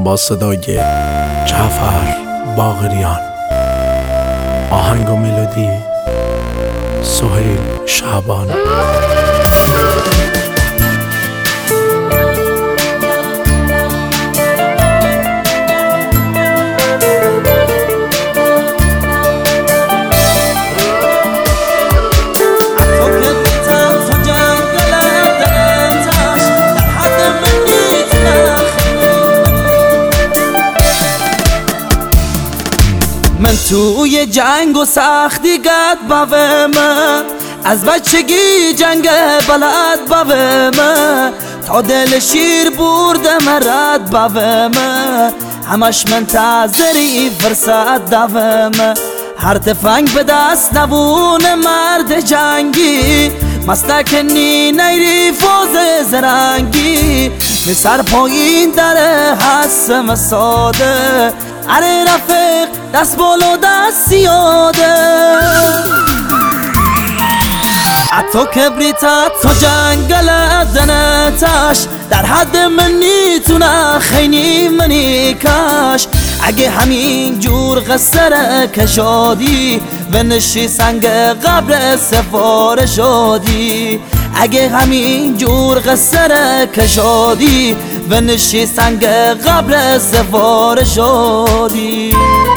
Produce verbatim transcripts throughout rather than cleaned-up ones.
با صدای جعفر باقریان. آهنگ و ملودی سهیل شعبان. من توی جنگ و سختی گد باومه، از بچگی جنگ بلد باومه، تا دل شیر برده مرد باومه، همش منتظری فرصت دومه، هر تفنگ به دست نبونه مرد جنگی، مستکنی نیری فوز زرنگی، به سر پایین دره هستم ساده، اره رفیق دست بالا دست زیاده، حتی کبریتت تا جنگل دنتش، در حد من نیتونه خیلی منی کش، اگه همین جور قصر کشادی و نشی سنگ قبر سفار شادی، اگه همین جور قصر کشادی و نشی سنگ قبر سفار شادی.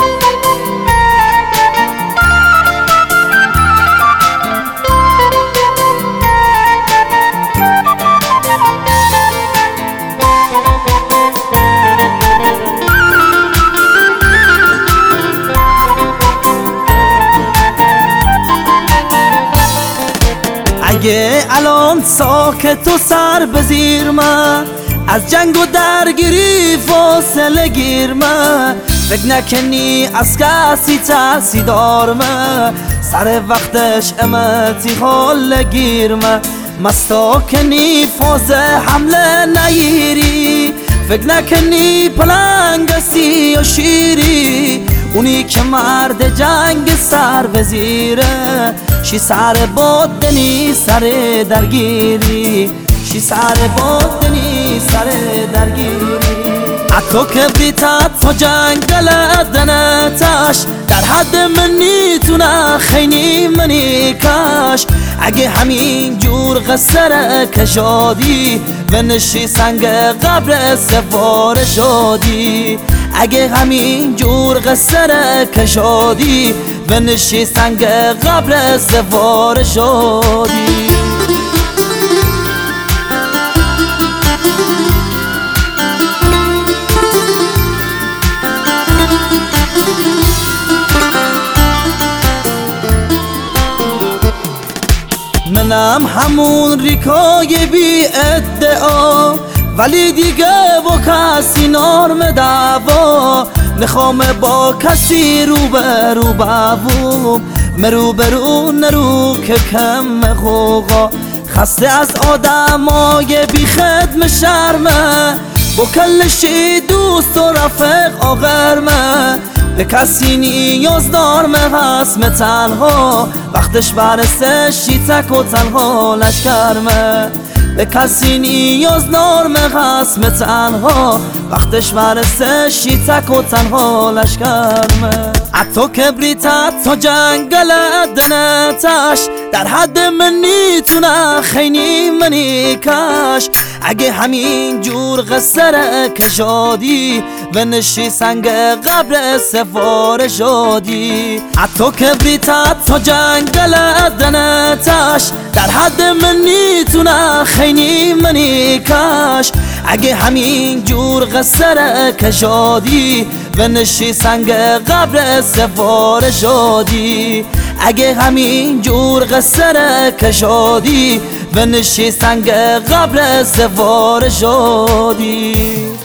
اگه الان ساکت و سر بزیر من، از جنگ و درگیری فاصله گیر من، فکر نکنی از کسی ترسی دار من، سر وقتش امتی حال گیر من، مستاکنی فاز حمله نگیری، فکر نکنی پلنگسی و شیری، اونی که مرد جنگ سر بزیره، شی سر بادنی سر درگیری، شی سر بادنی سر درگیری، حتی کبریتت تا جنگل دنتش، در حد من نیتونه خیلی منی کش، اگه همین جور قصر کشادی و نشی سنگ قبر سفار شادی، اگه همین جور قصر کشادی و نشی سنگ قبر سفار شادی. منم همون ریکای بی ادعا، ولی دیگه با کسی نرم دعوا، نخوام با کسی رو به رو بوم، مرو برو نرو که کم خوغا، خسته از آدمای بی خدم شرمه، با کلشی دوست و رفق آغرمه، به کسی نیاز دارمه هسم تنها، وقتش برسه شیتک و تنها لشکرمه، به کسی نیاز دارمه هسم تنها، وقتش برسه شیتک و تنها لشکرمه، حتی کبریتت تا جنگل دنتش، در حد من نیتونه خیلی منی کش، اگه همین جور قصر کشادی و نشی سنگ قبر سفار شادی، حتی کبریتت تا جنگل دنتش، در حد من نیتونه خیلی منی کش، اگه همین جور قصر کشادی و نشی سنگ قبر سفار شادی، اگه همین جور قصر کشادی و نشی سنگ قبر سفار شادی.